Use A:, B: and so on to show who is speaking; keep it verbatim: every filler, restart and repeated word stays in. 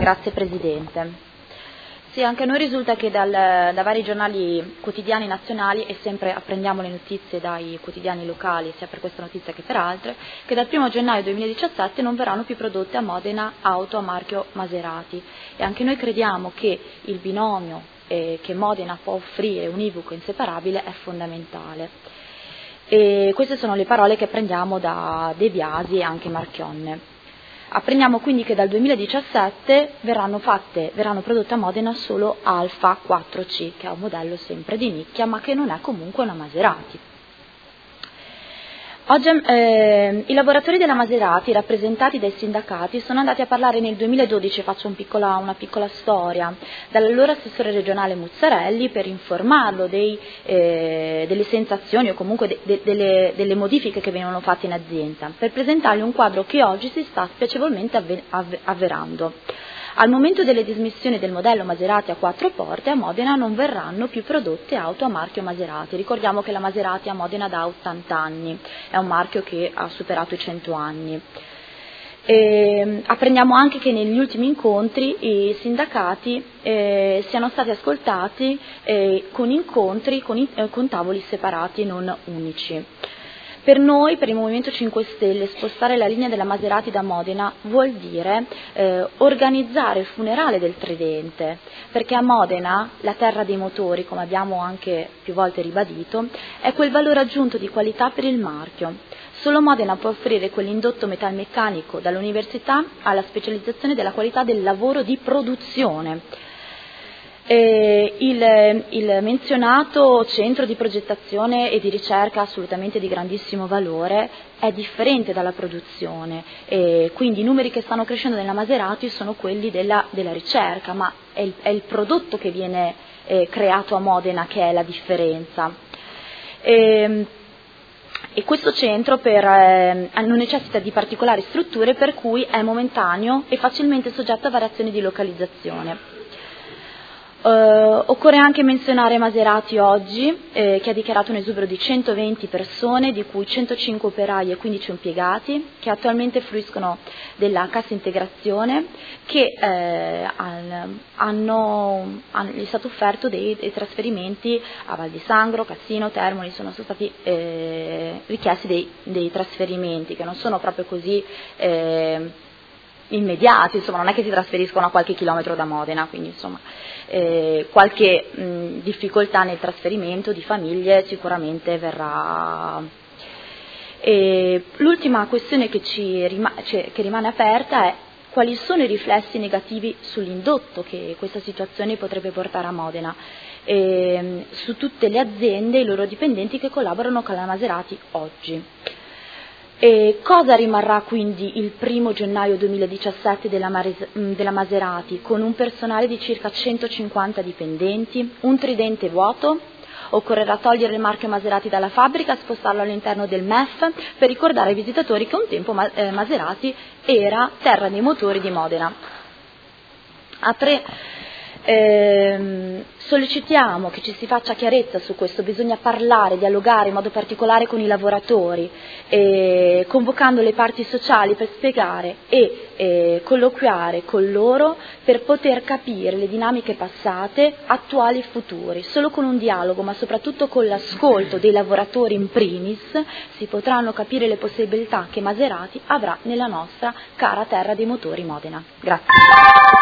A: Grazie Presidente. Sì, anche a noi risulta che dal, da vari giornali quotidiani nazionali, e sempre apprendiamo le notizie dai quotidiani locali, sia per questa notizia che per altre, che dal primo gennaio duemiladiciassette non verranno più prodotte a Modena auto a marchio Maserati. E anche noi crediamo che il binomio eh, che Modena può offrire, univoco e inseparabile, è fondamentale. E queste sono le parole che prendiamo da De Biasi e anche Marchionne. Apprendiamo quindi che dal duemiladiciassette verranno, fatte, verranno prodotte a Modena solo Alfa quattro C, che è un modello sempre di nicchia, ma che non è comunque una Maserati. Oggi eh, i lavoratori della Maserati, rappresentati dai sindacati, sono andati a parlare nel duemiladodici, faccio un piccola, una piccola storia, dall'allora assessore regionale Muzzarelli per informarlo dei, eh, delle sensazioni o comunque de, de, delle, delle modifiche che venivano fatte in azienda, per presentargli un quadro che oggi si sta spiacevolmente avve, avve, avverando. Al momento delle dismissioni del modello Maserati a quattro porte, a Modena non verranno più prodotte auto a marchio Maserati. Ricordiamo che la Maserati a Modena da ottanta anni, è un marchio che ha superato i cento anni. E apprendiamo anche che negli ultimi incontri i sindacati eh, siano stati ascoltati eh, con incontri con, eh, con tavoli separati e non unici. Per noi, per il Movimento cinque Stelle, spostare la linea della Maserati da Modena vuol dire eh, organizzare il funerale del Tridente, perché a Modena, la terra dei motori, come abbiamo anche più volte ribadito, è quel valore aggiunto di qualità per il marchio. Solo Modena può offrire quell'indotto metalmeccanico dall'università alla specializzazione della qualità del lavoro di produzione. Eh, il, il menzionato centro di progettazione e di ricerca, assolutamente di grandissimo valore, è differente dalla produzione, eh, quindi i numeri che stanno crescendo nella Maserati sono quelli della, della ricerca, ma è il, è il prodotto che viene eh, creato a Modena che è la differenza. Eh, E questo centro per, eh, non necessita di particolari strutture, per cui è momentaneo e facilmente soggetto a variazioni di localizzazione. Uh, occorre anche menzionare Maserati oggi, eh, che ha dichiarato un esubero di centoventi persone, di cui centocinque operai e quindici impiegati, che attualmente fruiscono della cassa integrazione, che eh, hanno, hanno, gli è stato offerto dei, dei trasferimenti a Val di Sangro, Cassino, Termoli, sono stati eh, richiesti dei, dei trasferimenti che non sono proprio così eh, immediati, insomma non è che si trasferiscono a qualche chilometro da Modena, quindi insomma eh, qualche mh, difficoltà nel trasferimento di famiglie sicuramente verrà. E l'ultima questione che, ci rima- cioè, che rimane aperta è quali sono i riflessi negativi sull'indotto che questa situazione potrebbe portare a Modena, e, su tutte le aziende e i loro dipendenti che collaborano con la Maserati oggi. E cosa rimarrà quindi il primo gennaio duemiladiciassette della, Mares- della Maserati, con un personale di circa centocinquanta dipendenti, un tridente vuoto? Occorrerà togliere il marchio Maserati dalla fabbrica, spostarlo all'interno del M E F per ricordare ai visitatori che un tempo Ma- eh, Maserati era terra dei motori di Modena. A tre Ehm, sollecitiamo che ci si faccia chiarezza su questo, bisogna parlare, dialogare in modo particolare con i lavoratori, eh, convocando le parti sociali per spiegare e eh, colloquiare con loro per poter capire le dinamiche passate, attuali e futuri. Solo con un dialogo, ma soprattutto con l'ascolto dei lavoratori in primis, si potranno capire le possibilità che Maserati avrà nella nostra cara terra dei motori Modena. Grazie.